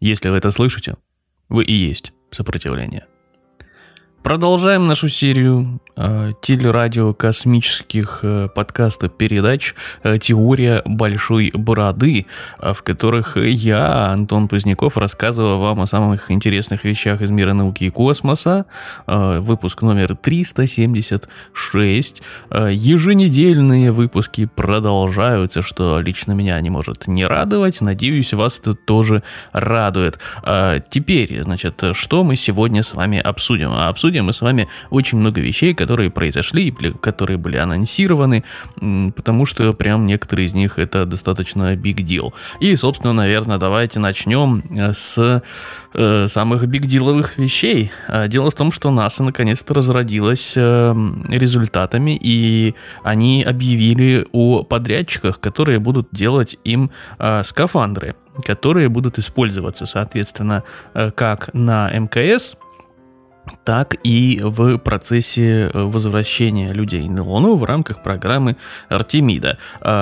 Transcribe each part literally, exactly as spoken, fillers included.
Если вы это слышите, вы и есть сопротивление. Продолжаем нашу серию э, телерадио-космических э, подкастов-передач э, «Теория большой бороды», э, в которых я, Антон Поздняков, рассказываю вам о самых интересных вещах из мира науки и космоса. Э, выпуск номер триста семьдесят шесть. Э, еженедельные выпуски продолжаются, что лично меня не может не радовать. Надеюсь, вас это тоже радует. Э, теперь, значит, что мы сегодня с вами обсудим? Обсудим мы с вами очень много вещей, которые произошли, которые были анонсированы, потому что прям некоторые из них это достаточно big deal. И, собственно, наверное, давайте начнем с э, самых бигдиловых вещей. Дело в том, что НАСА наконец-то разродилась э, результатами, и они объявили о подрядчиках, которые будут делать им э, скафандры, которые будут использоваться, соответственно, э, как на эм ка эс, так и в процессе возвращения людей на Луну в рамках программы Артемида.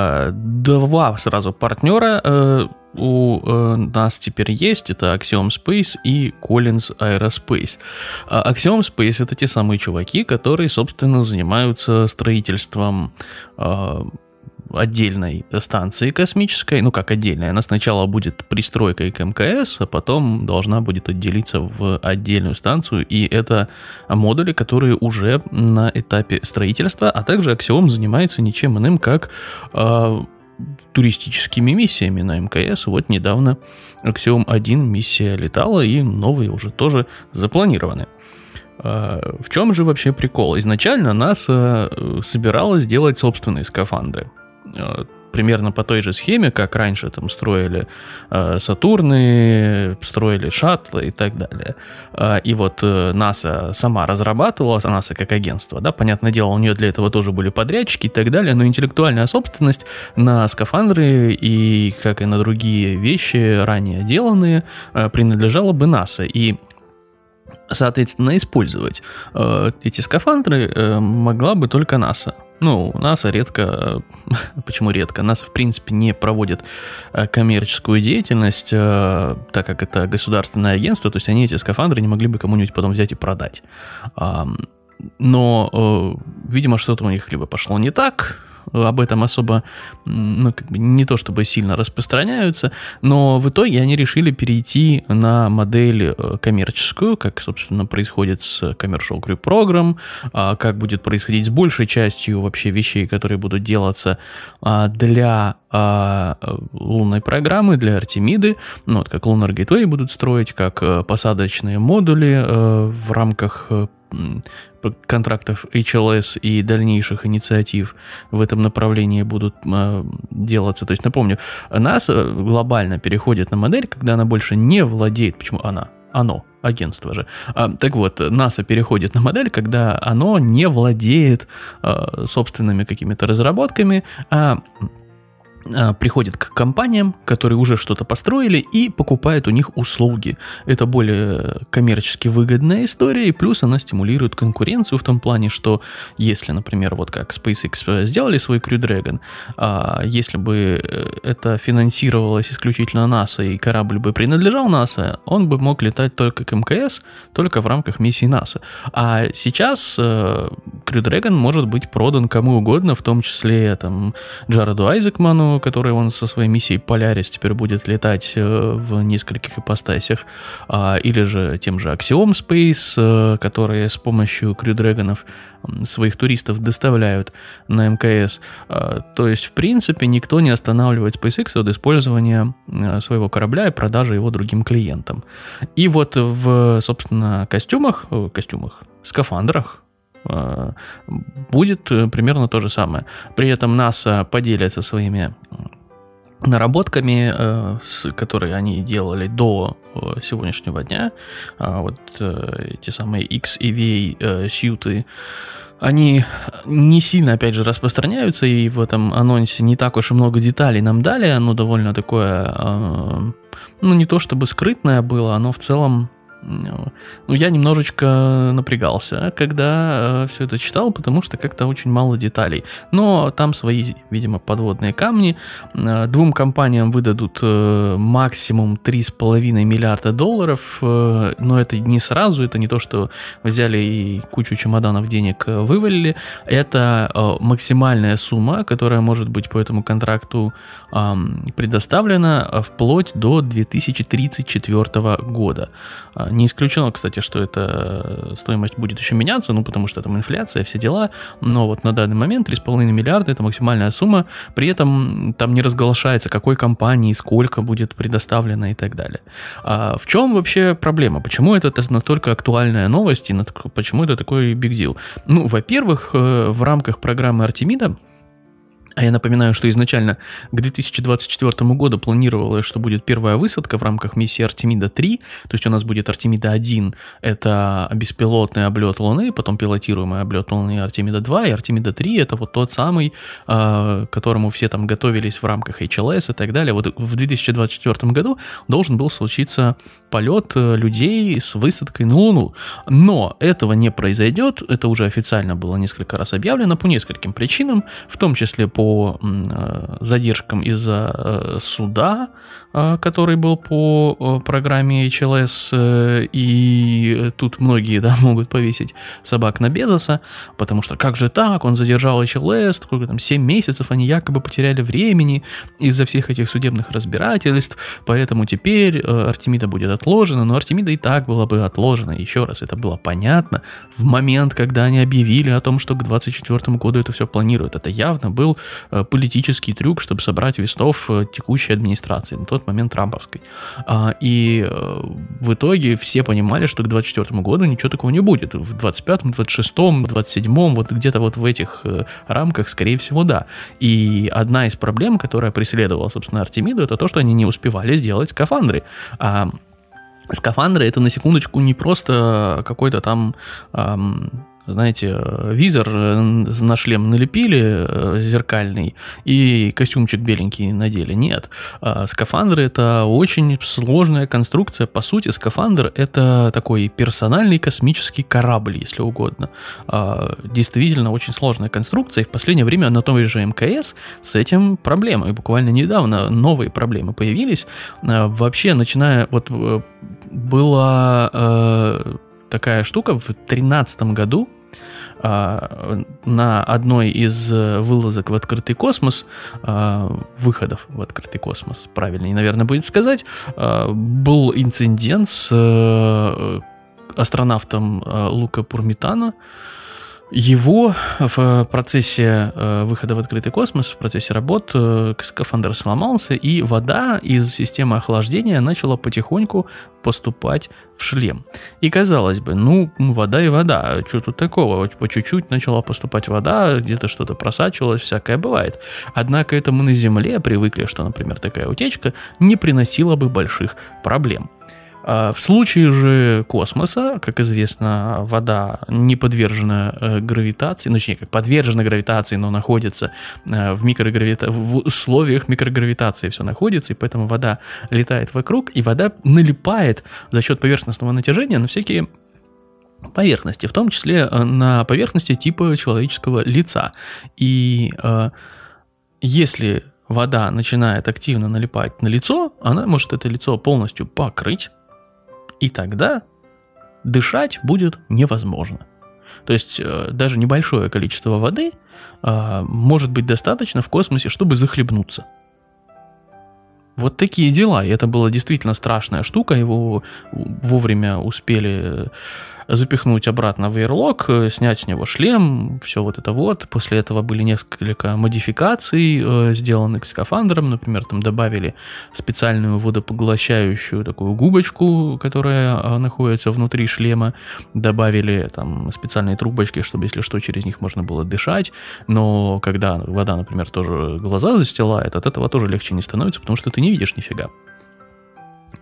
Два сразу партнера у нас теперь есть, это Axiom Space и Collins Aerospace. Axiom Space — это те самые чуваки, которые, собственно, занимаются строительством отдельной станции космической, ну как отдельная, она сначала будет пристройкой к эм ка эс, а потом должна будет отделиться в отдельную станцию, и это модули, которые уже на этапе строительства, а также Axiom занимается ничем иным, как э, туристическими миссиями на эм ка эс. Вот недавно Axiom один миссия летала, и новые уже тоже запланированы. В чем же вообще прикол? Изначально НАСА собиралась делать собственные скафандры. Примерно по той же схеме, как раньше там строили э, Сатурны, строили шаттлы и так далее. Э, и вот э, НАСА сама разрабатывала, НАСА как агентство, да, понятное дело, у нее для этого тоже были подрядчики и так далее, но интеллектуальная собственность на скафандры и, как и на другие вещи, ранее деланные, э, принадлежала бы НАСА. И соответственно, использовать э, эти скафандры э, могла бы только НАСА. Ну, НАСА редко, почему редко? НАСА, в принципе, не проводит коммерческую деятельность, так как это государственное агентство, то есть они эти скафандры не могли бы кому-нибудь потом взять и продать. Но, видимо, что-то у них либо пошло не так, об этом особо, ну, как бы не то чтобы сильно распространяются, но в итоге они решили перейти на модель коммерческую, как, собственно, происходит с Commercial Crew Program, как будет происходить с большей частью вообще вещей, которые будут делаться для лунной программы, для Артемиды, ну, вот как Lunar Gateway будут строить, как посадочные модули в рамках контрактов эйч эл эс и дальнейших инициатив в этом направлении будут э, делаться. То есть, напомню, НАСА глобально переходит на модель, когда она больше не владеет, почему она? Оно, агентство же. А, так вот, НАСА переходит на модель, когда оно не владеет э, собственными какими-то разработками, а приходит к компаниям, которые уже что-то построили, и покупает у них услуги. Это более коммерчески выгодная история, и плюс она стимулирует конкуренцию в том плане, что если, например, вот как SpaceX сделали свой Crew Dragon, если бы это финансировалось исключительно НАСА, и корабль бы принадлежал НАСА, он бы мог летать только к эм ка эс, только в рамках миссии НАСА. А сейчас Crew Dragon может быть продан кому угодно, в том числе там Джареду Айзекману, который он со своей миссией Polaris теперь будет летать в нескольких ипостасях, или же тем же Axiom Space, которые с помощью Crew Dragon'ов своих туристов доставляют на эм ка эс. То есть, в принципе, никто не останавливает SpaceX от использования своего корабля и продажи его другим клиентам. И вот в, собственно, костюмах, костюмах, скафандрах, будет примерно то же самое. При этом НАСА поделится своими наработками, которые они делали до сегодняшнего дня. Вот те самые икс и ви сьюты, они не сильно, опять же, распространяются, и в этом анонсе не так уж и много деталей нам дали. Оно довольно такое, ну, не то чтобы скрытное было, оно в целом ну, я немножечко напрягался, когда все это читал, потому что как-то очень мало деталей. Но там свои, видимо, подводные камни. Двум компаниям выдадут максимум три с половиной миллиарда долларов, но это не сразу, это не то, что взяли и кучу чемоданов денег вывалили. Это максимальная сумма, которая может быть по этому контракту предоставлена вплоть до две тысячи тридцать четвёртого года. Не исключено, кстати, что эта стоимость будет еще меняться, ну, потому что там инфляция, все дела, но вот на данный момент три с половиной миллиарда – это максимальная сумма, при этом там не разглашается, какой компании, сколько будет предоставлено и так далее. А в чем вообще проблема? Почему это настолько актуальная новость и почему это такой big deal? Ну, во-первых, в рамках программы Артемида, а я напоминаю, что изначально к две тысячи двадцать четвёртому году планировалось, что будет первая высадка в рамках миссии Артемида три, то есть у нас будет Артемида один, это беспилотный облет Луны, потом пилотируемый облет Луны Артемида два, и Артемида три это вот тот самый, к которому все там готовились в рамках эйч эл эс и так далее. Вот в две тысячи двадцать четвёртом году должен был случиться полет людей с высадкой на Луну, но этого не произойдет, это уже официально было несколько раз объявлено по нескольким причинам, в том числе по по задержкам из-за суда, который был по программе эйч эл эс, и тут многие, да, могут повесить собак на Безоса, потому что как же так, он задержал эйч эл эс, сколько там, семь месяцев, они якобы потеряли времени из-за всех этих судебных разбирательств, поэтому теперь Артемида будет отложена, но Артемида и так была бы отложена, еще раз, это было понятно в момент, когда они объявили о том, что к двадцать четвёртому году это все планируют, это явно был политический трюк, чтобы собрать вестов текущей администрации, на тот момент трамповской. И в итоге все понимали, что к двадцать четвёртому году ничего такого не будет. В двадцать пятом, двадцать шестом, двадцать седьмом, вот где-то вот в этих рамках, скорее всего, да. И одна из проблем, которая преследовала, собственно, Артемиду, это то, что они не успевали сделать скафандры. А скафандры — это, на секундочку, не просто какой-то там... знаете, визор на шлем налепили зеркальный и костюмчик беленький надели. Нет. Скафандры — это очень сложная конструкция. По сути, скафандр — это такой персональный космический корабль, если угодно. Действительно очень сложная конструкция. И в последнее время на той же эм ка эс с этим проблемы. И буквально недавно новые проблемы появились. Вообще, начиная... Вот была... такая штука в две тысячи тринадцатом году э, на одной из вылазок в открытый космос, э, выходов в открытый космос, правильнее, наверное, будет сказать, э, был инцидент с э, астронавтом э, Лука Пурмитано. Его в процессе выхода в открытый космос, в процессе работ, скафандр сломался, и вода из системы охлаждения начала потихоньку поступать в шлем. И казалось бы, ну, вода и вода, что тут такого? По чуть-чуть начала поступать вода, где-то что-то просачивалось, всякое бывает. Однако это мы на Земле привыкли, что, например, такая утечка не приносила бы больших проблем. В случае же космоса, как известно, вода не подвержена гравитации, ну, точнее, как подвержена гравитации, но находится в, микрогравита... в условиях микрогравитации, все находится, и поэтому вода летает вокруг, и вода налипает за счет поверхностного натяжения на всякие поверхности, в том числе на поверхности типа человеческого лица. И э, если вода начинает активно налипать на лицо, она может это лицо полностью покрыть, и тогда дышать будет невозможно. То есть э, даже небольшое количество воды э, может быть достаточно в космосе, чтобы захлебнуться. Вот такие дела. И это была действительно страшная штука. Его вовремя успели запихнуть обратно в Airlock, снять с него шлем, все вот это вот. После этого были несколько модификаций э, сделаны к скафандрам. Например, там добавили специальную водопоглощающую такую губочку, которая э, находится внутри шлема. Добавили там специальные трубочки, чтобы, если что, через них можно было дышать. Но когда вода, например, тоже глаза застилает, от этого тоже легче не становится, потому что ты не видишь нифига.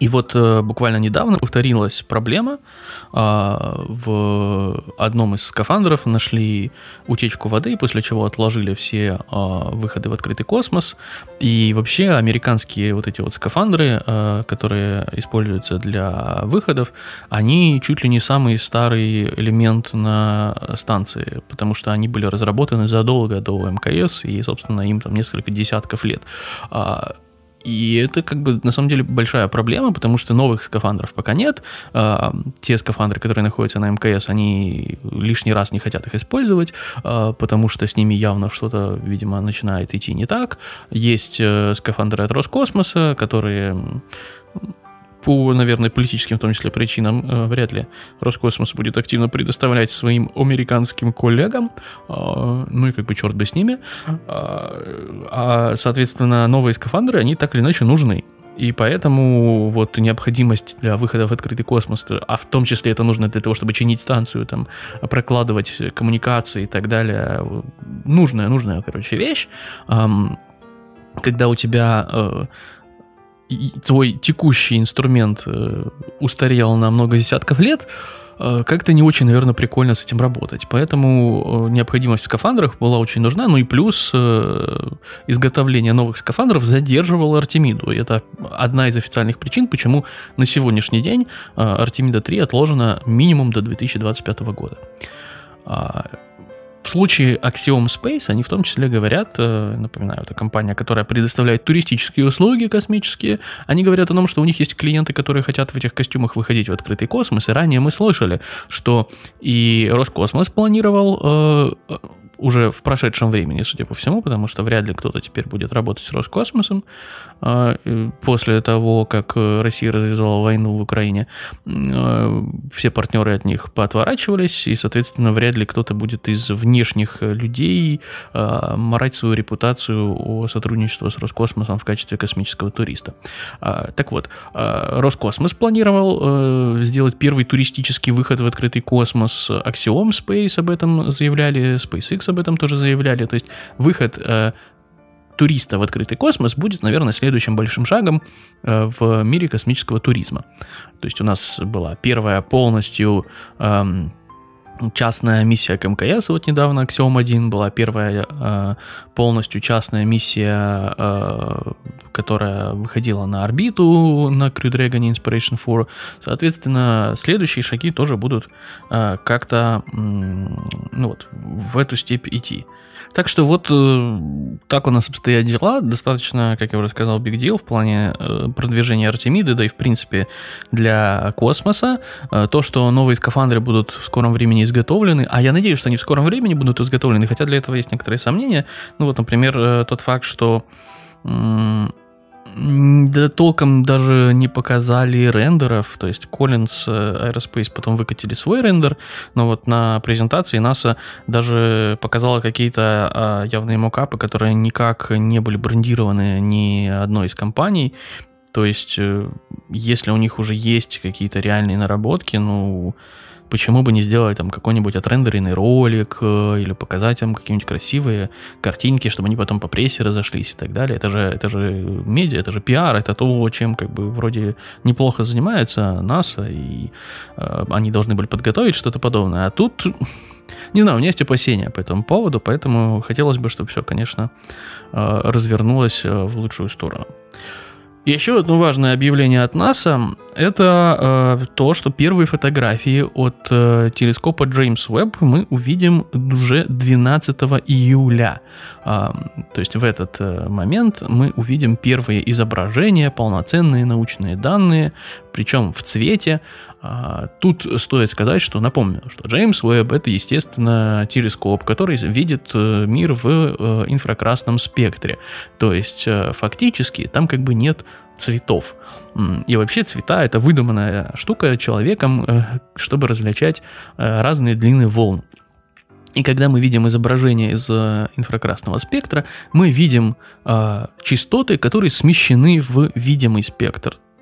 И вот э, буквально недавно повторилась проблема. Э, в одном из скафандров нашли утечку воды, после чего отложили все э, выходы в открытый космос. И вообще американские вот эти вот скафандры, э, которые используются для выходов, они чуть ли не самый старый элемент на станции, потому что они были разработаны задолго до МКС, и, собственно, им там несколько десятков лет. И это как бы на самом деле большая проблема, потому что новых скафандров пока нет. Те скафандры, которые находятся на МКС, они лишний раз не хотят их использовать, потому что с ними явно что-то, видимо, начинает идти не так. Есть скафандры от Роскосмоса, которые... по, наверное, политическим, в том числе, причинам, э, вряд ли Роскосмос будет активно предоставлять своим американским коллегам, э, ну и как бы черт бы с ними, э, а, соответственно, новые скафандры, они так или иначе нужны. И поэтому вот необходимость для выхода в открытый космос, а в том числе это нужно для того, чтобы чинить станцию, там, прокладывать коммуникации и так далее, нужная, нужная, короче, вещь, э, когда у тебя... Э, твой текущий инструмент э, устарел на много десятков лет, э, как-то не очень, наверное, прикольно с этим работать. Поэтому э, необходимость в скафандрах была очень нужна. Ну и плюс э, изготовление новых скафандров задерживало Артемиду. И это одна из официальных причин, почему на сегодняшний день э, Артемида три отложена минимум до две тысячи двадцать пятого года. В случае Axiom Space они в том числе говорят, напоминаю, это компания, которая предоставляет туристические услуги космические, они говорят о том, что у них есть клиенты, которые хотят в этих костюмах выходить в открытый космос, и ранее мы слышали, что и Роскосмос планировал э, уже в прошедшем времени, судя по всему, потому что вряд ли кто-то теперь будет работать с Роскосмосом э, после того, как Россия развязала войну в Украине. Э, все партнеры от них поотворачивались, и, соответственно, вряд ли кто-то будет из внешних людей э, морать свою репутацию о сотрудничестве с Роскосмосом в качестве космического туриста. Э, так вот, э, Роскосмос планировал э, сделать первый туристический выход в открытый космос. Axiom Space об этом заявляли, SpaceX об этом тоже заявляли. То есть выход э, туриста в открытый космос будет, наверное, следующим большим шагом э, в мире космического туризма. То есть у нас была первая полностью э, частная миссия к МКС, вот недавно Axiom один была первая э, полностью частная миссия, э, которая выходила на орбиту на Crew Dragon Inspiration четыре. Соответственно, следующие шаги тоже будут э, как-то э, ну вот, в эту степь идти. Так что вот э, так у нас обстоят дела. Достаточно, как я уже сказал, big deal в плане э, продвижения Артемиды, да и в принципе для космоса. Э, то, что новые скафандры будут в скором времени изготовлены, а я надеюсь, что они в скором времени будут изготовлены, хотя для этого есть некоторые сомнения. Ну вот, например, э, тот факт, что э, да толком даже не показали рендеров, то есть Collins Aerospace потом выкатили свой рендер, но вот на презентации НАСА даже показала какие-то а, явные мокапы, которые никак не были брендированы ни одной из компаний. То есть, если у них уже есть какие-то реальные наработки, ну... почему бы не сделать там какой-нибудь отрендеренный ролик или показать им какие-нибудь красивые картинки, чтобы они потом по прессе разошлись и так далее. Это же, это же медиа, это же пиар, это то, чем как бы вроде неплохо занимается НАСА, и э, они должны были подготовить что-то подобное. А тут, не знаю, у меня есть опасения по этому поводу, поэтому хотелось бы, чтобы все, конечно, э, развернулось в лучшую сторону. Еще одно важное объявление от НАСА – это э, то, что первые фотографии от э, телескопа Джеймс Уэбб мы увидим уже двенадцатого июля. Э, то есть в этот э, момент мы увидим первые изображения, полноценные научные данные, причем в цвете. Э, тут стоит сказать, что напомню, что Джеймс Уэбб – это, естественно, телескоп, который видит э, мир в э, инфракрасном спектре. То есть э, фактически там как бы нет цветов. И вообще цвета — это выдуманная штука человеком, чтобы различать разные длины волн. И когда мы видим изображение из инфракрасного спектра, мы видим частоты, которые смещены в видимый спектр.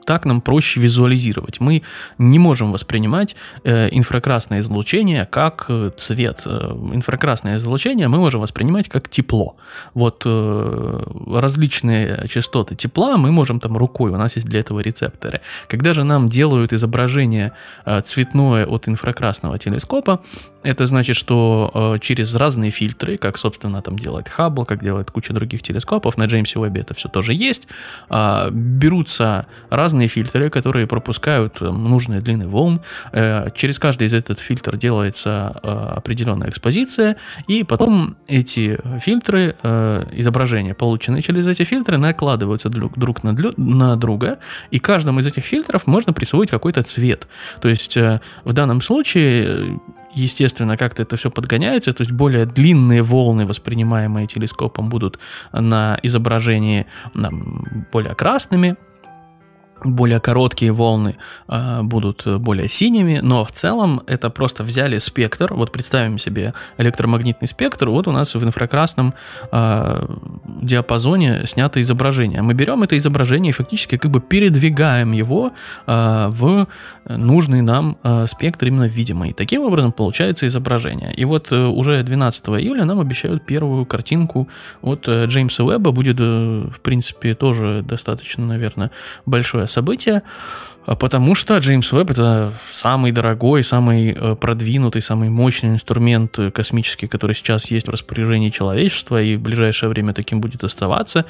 так нам проще визуализировать. Мы не можем воспринимать э, инфракрасное излучение как цвет. Инфракрасное излучение мы можем воспринимать как тепло. Вот э, различные частоты тепла мы можем там рукой, у нас есть для этого рецепторы. Когда же нам делают изображение э, цветное от инфракрасного телескопа, это значит, что э, через разные фильтры, как, собственно, там делает Хаббл, как делает куча других телескопов, на Джеймсе Уэббе это все тоже есть, э, берутся разные фильтры, которые пропускают э, нужные длины волн. Э, через каждый из этот фильтр делается э, определенная экспозиция, и потом эти фильтры, э, изображения, полученные через эти фильтры, накладываются друг, друг на, на друга, и каждому из этих фильтров можно присвоить какой-то цвет. То есть э, в данном случае... Естественно, как-то это все подгоняется, то есть более длинные волны, воспринимаемые телескопом, будут на изображении более красными, более короткие волны э, будут более синими, но в целом это просто взяли спектр, вот представим себе электромагнитный спектр, вот у нас в инфракрасном э, диапазоне снято изображение. Мы берем это изображение и фактически как бы передвигаем его э, в нужный нам э, спектр именно видимый. Таким образом получается изображение. И вот э, уже двенадцатого июля нам обещают первую картинку от э, Джеймса Уэбба, будет э, в принципе тоже достаточно, наверное, большое событие, потому что Джеймс Уэбб — это самый дорогой, самый продвинутый, самый мощный инструмент космический, который сейчас есть в распоряжении человечества, и в ближайшее время таким будет оставаться.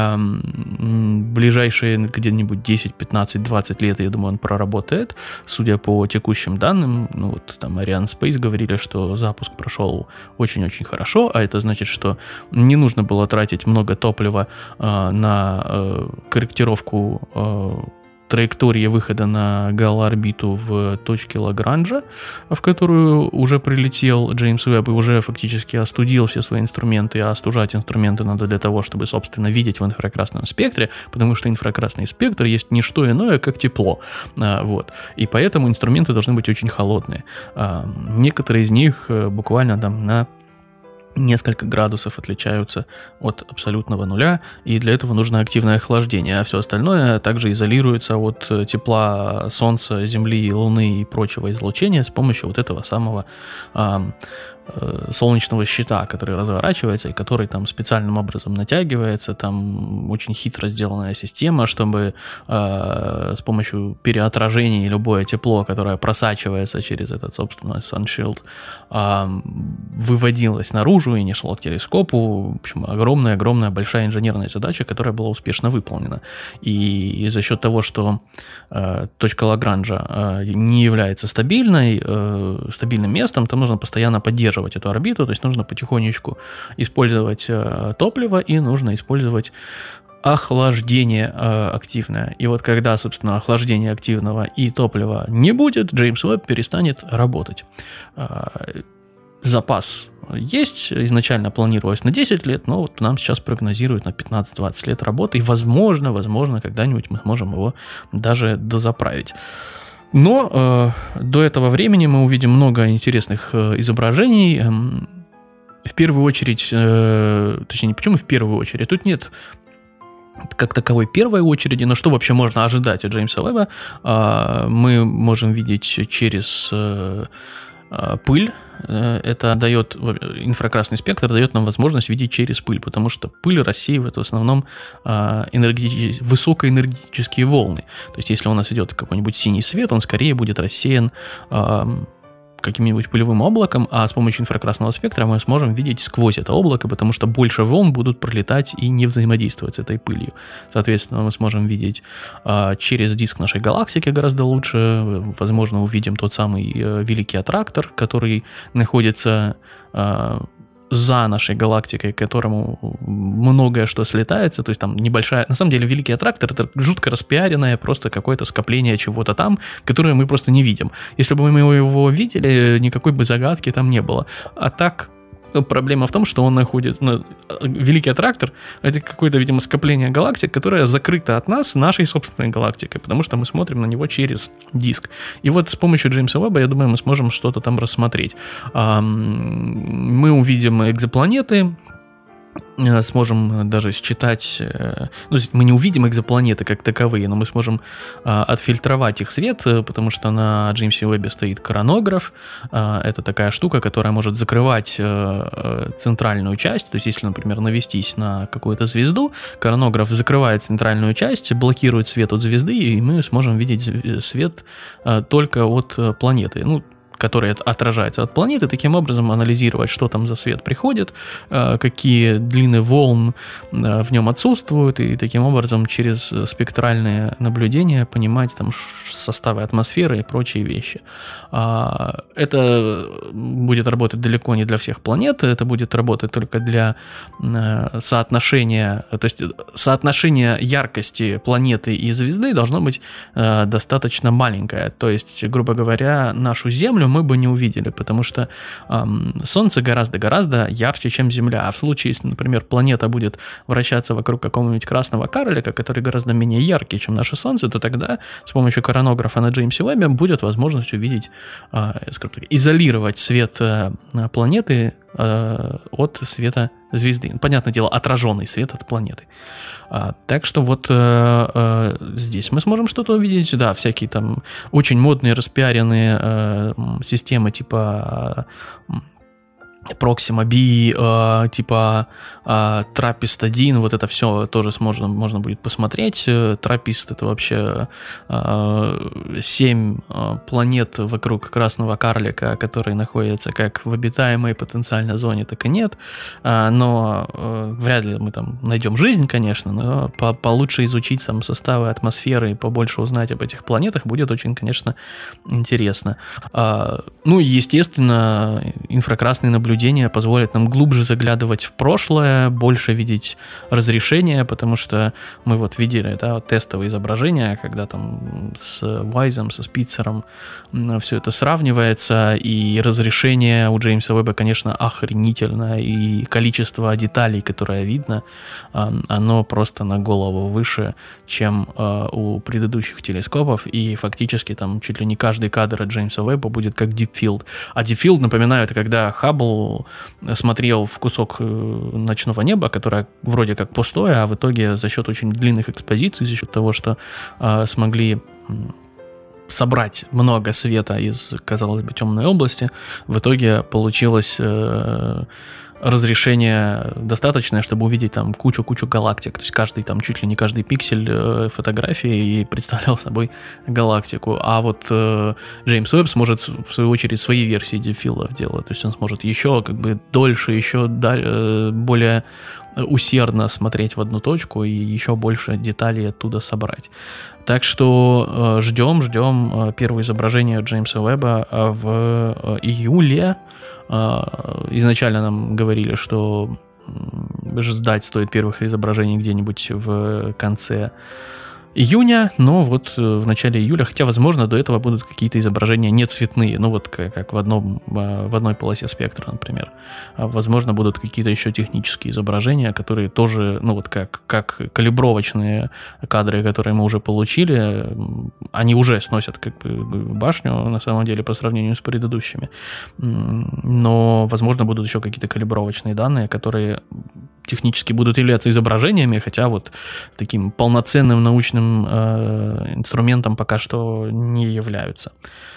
Ближайшие где-нибудь десять, пятнадцать, двадцать лет, я думаю, он проработает, судя по текущим данным. Ну вот там Ariane Space говорили, что запуск прошел очень-очень хорошо, а это значит, что не нужно было тратить много топлива на корректировку траектории выхода на галоорбиту в точке Лагранжа, в которую уже прилетел Джеймс Уэбб и уже фактически остудил все свои инструменты, а остужать инструменты надо для того, чтобы, собственно, видеть в инфракрасном спектре, потому что инфракрасный спектр есть не что иное, как тепло. Вот. И поэтому инструменты должны быть очень холодные. Некоторые из них буквально там на несколько градусов отличаются от абсолютного нуля, и для этого нужно активное охлаждение, а все остальное также изолируется от тепла Солнца, Земли, Луны и прочего излучения с помощью вот этого самого а, солнечного щита, который разворачивается и который там специальным образом натягивается. Там очень хитро сделанная система, чтобы э, с помощью переотражения любое тепло, которое просачивается через этот, собственно, sunshield, э, выводилось наружу и не шло к телескопу. В общем, огромная-огромная большая инженерная задача, которая была успешно выполнена. И, и за счет того, что э, точка Лагранжа э, не является стабильной, э, стабильным местом, там нужно постоянно поддерживать эту орбиту, то есть нужно потихонечку использовать э, топливо и нужно использовать охлаждение э, активное. И вот когда, собственно, охлаждения активного и топлива не будет, Джеймс Уэбб перестанет работать. Э, запас есть, изначально планировалось на десять лет, но вот нам сейчас прогнозируют на пятнадцать-двадцать лет работы, и возможно, возможно, когда-нибудь мы сможем его даже дозаправить. Но э, до этого времени мы увидим много интересных э, изображений. Э, в первую очередь, э, точнее, почему в первую очередь? Тут нет как таковой первой очереди, но что вообще можно ожидать от Джеймса Уэбба? Э, мы можем видеть через э, э, пыль. Это дает, инфракрасный спектр дает нам возможность видеть через пыль, потому что пыль рассеивает в основном энергетические, высокоэнергетические волны. То есть, если у нас идет какой-нибудь синий свет, он скорее будет рассеян каким-нибудь пылевым облаком, а с помощью инфракрасного спектра мы сможем видеть сквозь это облако, потому что больше волн будут пролетать и не взаимодействовать с этой пылью. Соответственно, мы сможем видеть а, через диск нашей галактики гораздо лучше. Возможно, увидим тот самый а, Великий Аттрактор, который находится а, за нашей галактикой, к которому многое что слетается, то есть там небольшая... На самом деле, Великий Аттрактор — это жутко распиаренное просто какое-то скопление чего-то там, которое мы просто не видим. Если бы мы его видели, никакой бы загадки там не было. А так... Проблема в том, что он находит... Ну, Великий Аттрактор — это какое-то, видимо, скопление галактик, которое закрыто от нас нашей собственной галактикой, потому что мы смотрим на него через диск. И вот с помощью Джеймса Уэбба, я думаю, мы сможем что-то там рассмотреть. Мы увидим экзопланеты, сможем даже считать, ну, мы не увидим экзопланеты как таковые, но мы сможем отфильтровать их свет, потому что на Джеймсе Уэббе стоит коронограф. Это такая штука, которая может закрывать центральную часть. То есть, если, например, навестись на какую-то звезду, коронограф закрывает центральную часть, блокирует свет от звезды, и мы сможем видеть свет только от планеты. Ну, который отражается от планеты, таким образом анализировать, что там за свет приходит, какие длины волн в нем отсутствуют, и таким образом через спектральные наблюдения понимать там составы атмосферы и прочие вещи. Это будет работать далеко не для всех планет, это будет работать только для соотношения, то есть соотношение яркости планеты и звезды должно быть достаточно маленькое, то есть, грубо говоря, нашу Землю мы бы не увидели, потому что эм, Солнце гораздо-гораздо ярче, чем Земля. А в случае, если, например, планета будет вращаться вокруг какого-нибудь красного карлика, который гораздо менее яркий, чем наше Солнце, то тогда с помощью коронографа на Джеймсе Уэббе будет возможность увидеть, э, скажем так, изолировать свет э, планеты э, от света звезды. Понятное дело, отраженный свет от планеты. А, так что вот э, э, здесь мы сможем что-то увидеть. Да, всякие там очень модные, распиаренные э, системы типа э, Proxima би, э, типа э, Траппист один, вот это все тоже можно, можно будет посмотреть. Траппист — это вообще э, семь э, планет вокруг красного карлика, которые находятся как в обитаемой потенциально зоне, так и нет. Э, но э, вряд ли мы там найдем жизнь, конечно, но по- получше изучить сам составы атмосферы и побольше узнать об этих планетах будет очень, конечно, интересно. Э, ну и, естественно, инфракрасные наблюдения позволит нам глубже заглядывать в прошлое, больше видеть разрешение, потому что мы вот видели, да, тестовые изображения, когда там с Вайзом, со Спицером все это сравнивается, и разрешение у Джеймса Уэбба, конечно, охренительное, и количество деталей, которое видно, оно просто на голову выше, чем у предыдущих телескопов, и фактически там чуть ли не каждый кадр от Джеймса Уэбба будет как Deep Field. А Deep Field, напоминаю, это когда Хаббл смотрел в кусок ночного неба, которое вроде как пустое, а в итоге за счет очень длинных экспозиций, за счет того, что э, смогли собрать много света из, казалось бы, темной области, в итоге получилось э, разрешение достаточное, чтобы увидеть там кучу-кучу галактик. То есть каждый там, чуть ли не каждый пиксель э, фотографии и представлял собой галактику. А вот э, Джеймс Уэбб сможет, в свою очередь, свои версии дипфилдов делать. То есть он сможет еще как бы дольше, еще да, э, более усердно смотреть в одну точку и еще больше деталей оттуда собрать. Так что э, ждем, ждем э, первое изображение Джеймса Уэбба в э, июле. Изначально нам говорили, что ждать стоит первых изображений где-нибудь в конце июня, но вот в начале июля, хотя, возможно, до этого будут какие-то изображения не цветные, ну вот как, как в, одном, в одной полосе спектра, например. Возможно, будут какие-то еще технические изображения, которые тоже, ну вот как, как калибровочные кадры, которые мы уже получили, они уже сносят как бы башню, на самом деле, по сравнению с предыдущими. Но, возможно, будут еще какие-то калибровочные данные, которые технически будут являться изображениями, хотя вот таким полноценным научным э, инструментом пока что не являются.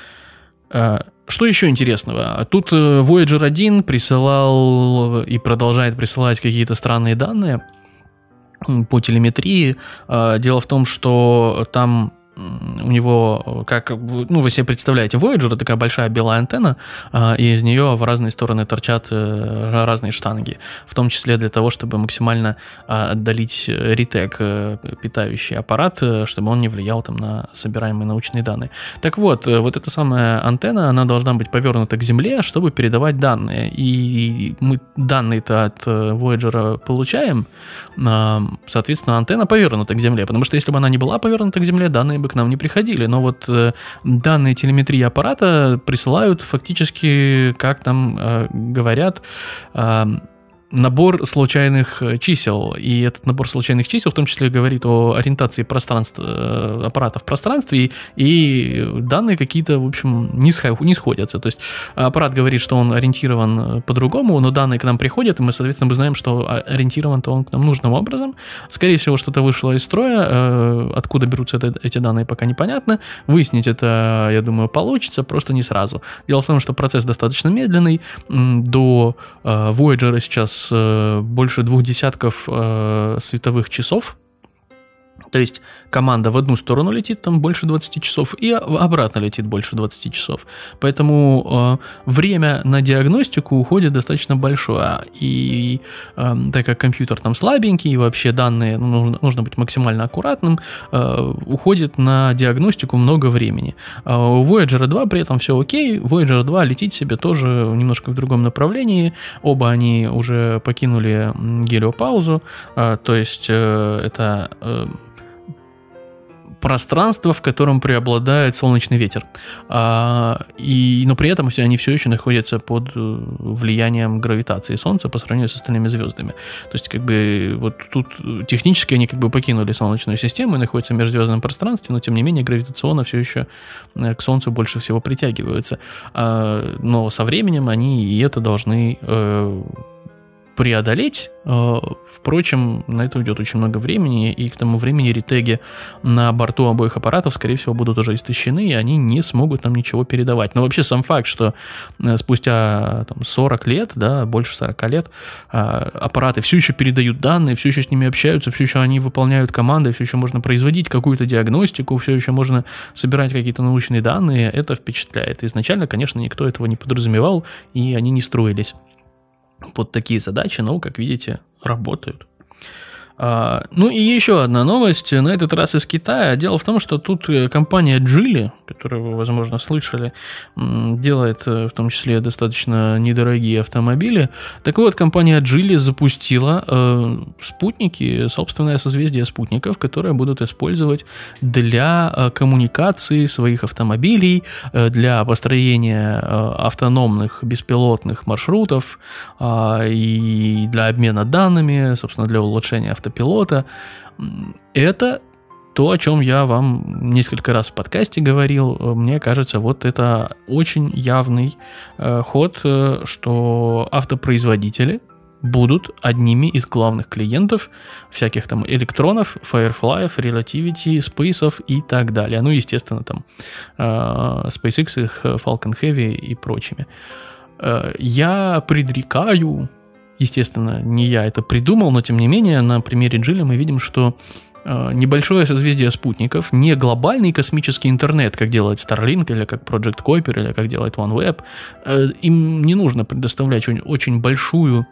Э, что еще интересного? Тут Voyager один присылал и продолжает присылать какие-то странные данные по телеметрии. Э, дело в том, что там у него, как, ну, вы себе представляете, Voyager — такая большая белая антенна, и из нее в разные стороны торчат разные штанги, в том числе для того, чтобы максимально отдалить ретек, питающий аппарат, чтобы он не влиял там на собираемые научные данные. Так вот, вот эта самая антенна, она должна быть повернута к Земле, чтобы передавать данные, и мы данные-то от Voyager получаем, соответственно, антенна повернута к Земле, потому что если бы она не была повернута к Земле, данные бы к нам не приходили, но вот э, данные телеметрии аппарата присылают фактически, как там э, говорят, э, набор случайных чисел, и этот набор случайных чисел в том числе говорит о ориентации пространства, аппарата в пространстве, и, и данные какие-то, в общем, не, сход, не сходятся. То есть аппарат говорит, что он ориентирован по-другому, но данные к нам приходят, и мы, соответственно, мы знаем, что ориентирован-то он к нам нужным образом. Скорее всего, что-то вышло из строя, откуда берутся это, эти данные, пока непонятно. Выяснить это, я думаю, получится, просто не сразу. Дело в том, что процесс достаточно медленный. До Voyager сейчас больше двух десятков э, световых часов. То есть команда в одну сторону летит там больше двадцати часов, и обратно летит больше двадцати часов. Поэтому э, время на диагностику уходит достаточно большое. И э, так как компьютер там слабенький, и вообще данные, ну, нужно, нужно быть максимально аккуратным, э, уходит на диагностику много времени. Э, у Voyager два при этом все окей. Voyager два летит себе тоже немножко в другом направлении. Оба они уже покинули гелиопаузу. Э, то есть э, это... Э, пространство, в котором преобладает солнечный ветер. А, и, но при этом все, они все еще находятся под влиянием гравитации Солнца по сравнению с остальными звездами. То есть, как бы, вот тут технически они как бы покинули Солнечную систему и находятся в межзвездном пространстве, но тем не менее гравитационно все еще к Солнцу больше всего притягиваются. А, но со временем они и это должны э, преодолеть. Впрочем, на это уйдет очень много времени, и к тому времени ретеги на борту обоих аппаратов, скорее всего, будут уже истощены, и они не смогут нам ничего передавать. Но вообще сам факт, что спустя там, сорок лет, да, больше сорок лет, аппараты все еще передают данные, все еще с ними общаются, все еще они выполняют команды, все еще можно производить какую-то диагностику, все еще можно собирать какие-то научные данные, это впечатляет. Изначально, конечно, никто этого не подразумевал, и они не строились под такие задачи, но, как видите, работают. А, ну и еще одна новость, на этот раз из Китая. Дело в том, что тут компания Geely, которую вы, возможно, слышали, делает в том числе достаточно недорогие автомобили. Так вот, компания Geely запустила э, спутники, собственное созвездие спутников, которые будут использовать для э, коммуникации своих автомобилей, э, для построения э, автономных беспилотных маршрутов э, и для обмена данными, собственно, для улучшения автомобилей. Пилота. Это то, о чем я вам несколько раз в подкасте говорил. Мне кажется, вот это очень явный э, ход, э, что автопроизводители будут одними из главных клиентов всяких там электронов, Firefly, Relativity, Space и так далее. Ну, естественно, там э, SpaceX, их Falcon Heavy и прочими. Э, я предрекаю, естественно, не я это придумал, но тем не менее на примере Geely мы видим, что э, небольшое созвездие спутников, не глобальный космический интернет, как делает Starlink или как Project Kuiper или как делает OneWeb, э, им не нужно предоставлять очень, очень большую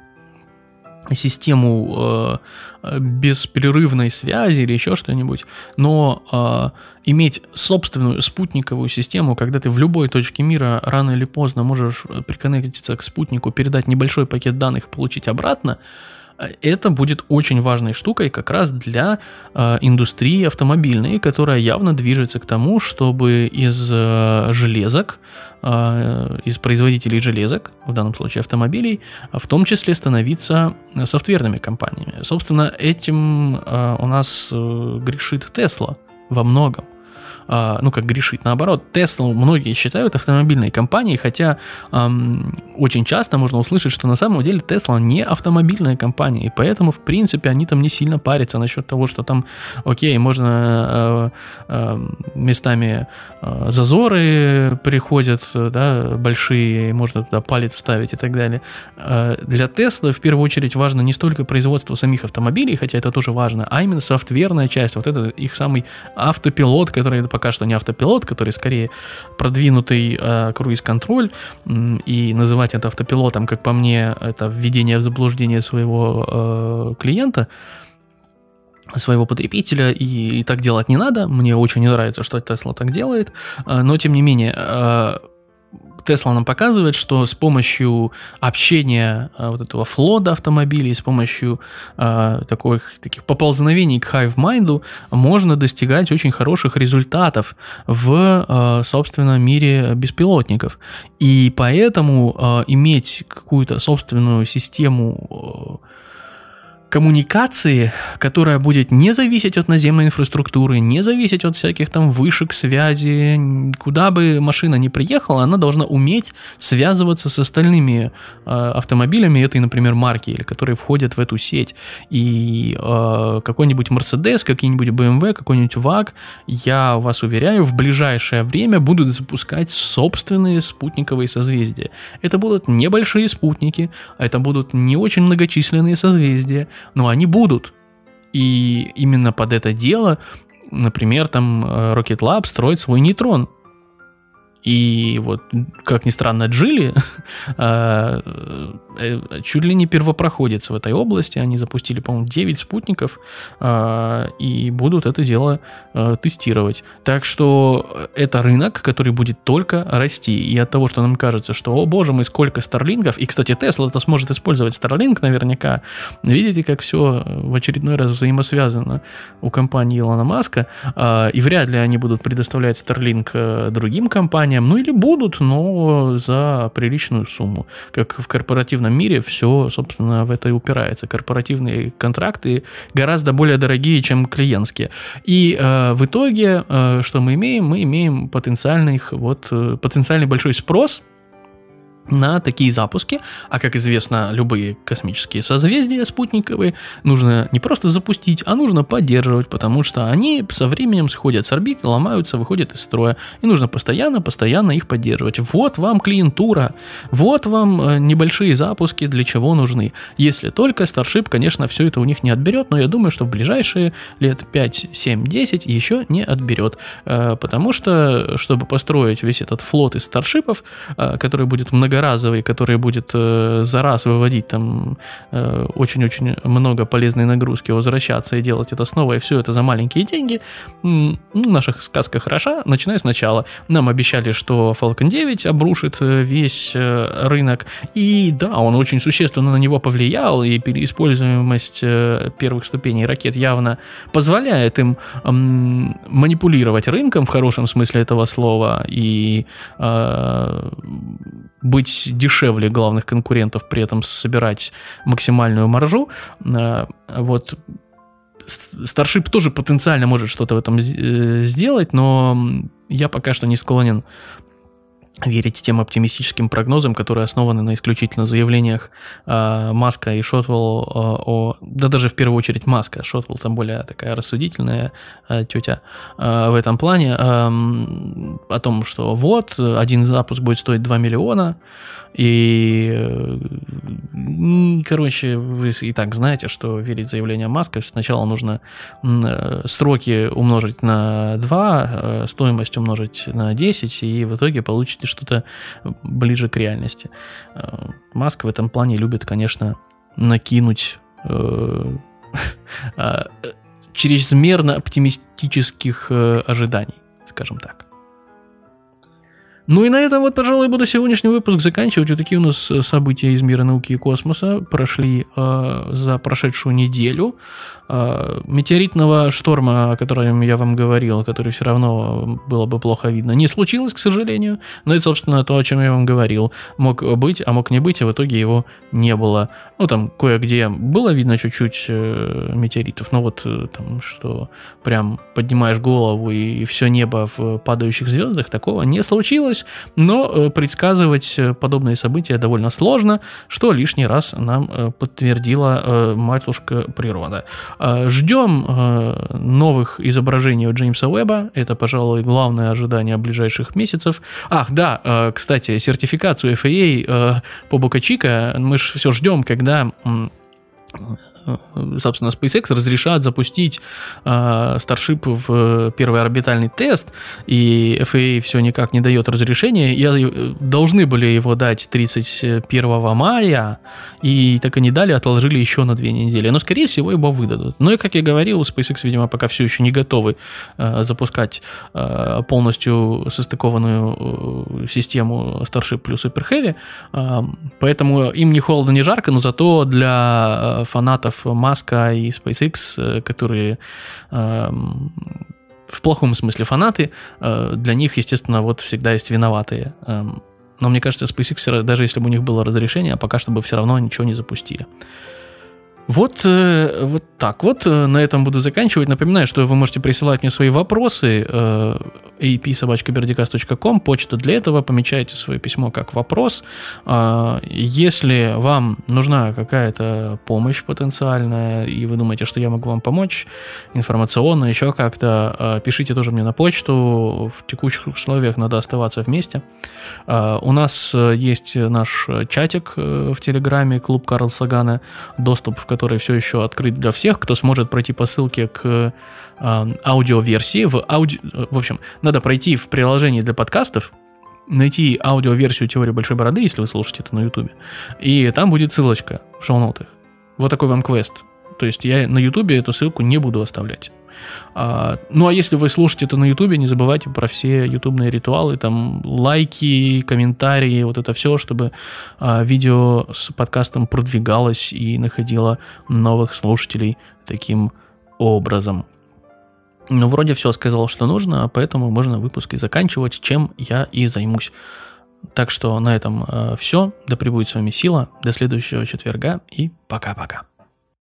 систему э, беспрерывной связи или еще что-нибудь, но э, иметь собственную спутниковую систему, когда ты в любой точке мира рано или поздно можешь приконнектиться к спутнику, передать небольшой пакет данных, получить обратно, это будет очень важной штукой как раз для э, индустрии автомобильной, которая явно движется к тому, чтобы из э, железок, э, из производителей железок, в данном случае автомобилей, в том числе становиться софтверными компаниями. Собственно, этим э, у нас э, грешит Tesla во многом. Ну, как грешить, наоборот, Tesla многие считают автомобильной компанией, хотя эм, очень часто можно услышать, что на самом деле Tesla не автомобильная компания, и поэтому, в принципе, они там не сильно парятся насчет того, что там, окей, можно э, э, местами э, зазоры приходят, да, большие, можно туда палец вставить и так далее. Э, для Tesla в первую очередь важно не столько производство самих автомобилей, хотя это тоже важно, а именно софтверная часть, вот это их самый автопилот, который пока что не автопилот, который скорее продвинутый э, круиз-контроль, и называть это автопилотом, как по мне, это введение в заблуждение своего э, клиента, своего потребителя, и, и так делать не надо. Мне очень не нравится, что Tesla так делает, э, но тем не менее э, Tesla нам показывает, что с помощью общения вот этого флота автомобилей, с помощью э, таких, таких поползновений к HiveMind можно достигать очень хороших результатов в, э, собственно, мире беспилотников. И поэтому э, иметь какую-то собственную систему э, коммуникации, которая будет не зависеть от наземной инфраструктуры, не зависеть от всяких там вышек связи, куда бы машина ни приехала, она должна уметь связываться с остальными э, автомобилями этой, например, марки, или которые входят в эту сеть. И э, какой-нибудь Mercedes, какой-нибудь бэ эм вэ, какой-нибудь ваг, я вас уверяю, в ближайшее время будут запускать собственные спутниковые созвездия. Это будут небольшие спутники, это будут не очень многочисленные созвездия, но они будут. И именно под это дело, например, там Rocket Lab строит свой нейтрон. И вот, как ни странно, Джили чуть ли не первопроходец в этой области. Они запустили, по-моему, девять спутников и будут это дело тестировать. Так что это рынок, который будет только расти. И от того, что нам кажется, что, о боже мой, сколько старлинков. И, кстати, Tesla это сможет использовать Starlink наверняка. Видите, как все в очередной раз взаимосвязано у компании Илона Маска. И вряд ли они будут предоставлять Starlink другим компаниям. Ну или будут, но за приличную сумму. Как в корпоративном мире все, собственно, в это и упирается. Корпоративные контракты гораздо более дорогие, чем клиентские. И э, в итоге, э, что мы имеем? Мы имеем потенциальный, вот, э, потенциальный большой спрос на такие запуски, а как известно, любые космические созвездия спутниковые нужно не просто запустить, а нужно поддерживать, потому что они со временем сходят с орбит, ломаются, выходят из строя, и нужно постоянно-постоянно их поддерживать. Вот вам клиентура, вот вам небольшие запуски, для чего нужны. Если только Starship, конечно, все это у них не отберет, но я думаю, что в ближайшие лет пять, семь, десять еще не отберет, потому что, чтобы построить весь этот флот из Старшипов, который будет много разовый, который будет э, за раз выводить там э, очень-очень много полезной нагрузки, возвращаться и делать это снова, и все это за маленькие деньги. Ну, наша сказка хороша, начиная сначала. Нам обещали, что Falcon девять обрушит весь э, рынок, и да, он очень существенно на него повлиял, и переиспользуемость э, первых ступеней ракет явно позволяет им э, манипулировать рынком в хорошем смысле этого слова, и э, быть дешевле главных конкурентов, при этом собирать максимальную маржу. Вот Starship тоже потенциально может что-то в этом сделать, но я пока что не склонен верить тем оптимистическим прогнозам, которые основаны на исключительно заявлениях э, Маска и Шотвелл, э, о, да даже в первую очередь Маска, Шотвелл там более такая рассудительная э, тетя э, в этом плане, э, о том, что вот, один запуск будет стоить два миллиона, и, э, короче, вы и так знаете, что верить в заявления Маска, сначала нужно э, сроки умножить на два, э, стоимость умножить на десять, и в итоге получите что-то ближе к реальности. Маск в этом плане любит, конечно, накинуть э, чрезмерно оптимистических э, ожиданий, скажем так. Ну и на этом вот, пожалуй, буду сегодняшний выпуск заканчивать. Вот такие у нас события из мира науки и космоса прошли э, за прошедшую неделю. Э, метеоритного шторма, о котором я вам говорил, который все равно было бы плохо видно, не случилось, к сожалению. Но это, собственно, то, о чем я вам говорил. Мог быть, а мог не быть, а в итоге его не было. Ну, там кое-где было видно чуть-чуть э, метеоритов, но вот э, там, что прям поднимаешь голову и все небо в падающих звездах, такого не случилось. Но предсказывать подобные события довольно сложно, что лишний раз нам подтвердила матушка природа. Ждем новых изображений от Джеймса Уэбба. Это, пожалуй, главное ожидание ближайших месяцев. Ах, да, кстати, сертификацию эф эй эй по Бока Чика мы же все ждем, когда собственно, SpaceX разрешат запустить Starship в первый орбитальный тест, и эф эй эй все никак не дает разрешения. И должны были его дать тридцать первого мая, и так и не дали, отложили еще на две недели. Но, скорее всего, его выдадут. Ну и, как я говорил, SpaceX, видимо, пока все еще не готовы запускать полностью состыкованную систему Starship плюс Hyper Heavy, поэтому им не холодно, не жарко, но зато для фанатов Маска и SpaceX, которые э, в плохом смысле фанаты, э, для них, естественно, вот всегда есть виноватые. Э, но мне кажется, SpaceX, даже если бы у них было разрешение, пока что бы все равно ничего не запустили. Вот, э, вот так вот. На этом буду заканчивать. Напоминаю, что вы можете присылать мне свои вопросы. э, эй пи собака бердикаст точка ком, почта для этого. Помечайте свое письмо как вопрос. Э, если вам нужна какая-то помощь потенциальная, и вы думаете, что я могу вам помочь информационно, еще как-то, э, пишите тоже мне на почту. В текущих условиях надо оставаться вместе. Э, у нас есть наш чатик э, в Телеграме, клуб Карл Сагана, доступ в который все еще открыт для всех, кто сможет пройти по ссылке к э, аудиоверсии. В, ауди... в общем, надо пройти в приложении для подкастов, найти аудиоверсию «Теории большой бороды», если вы слушаете это на Ютубе, и там будет ссылочка в шоу-нотах. Вот такой вам квест. То есть я на Ютубе эту ссылку не буду оставлять. А, ну а если вы слушаете это на Ютубе, не забывайте про все ютубные ритуалы, там лайки, комментарии, вот это все, чтобы а, видео с подкастом продвигалось и находило новых слушателей таким образом. Ну, вроде все сказал, что нужно, поэтому можно выпуск и заканчивать, чем я и займусь. Так что на этом э, все. Да пребудет с вами сила. До следующего четверга и пока-пока.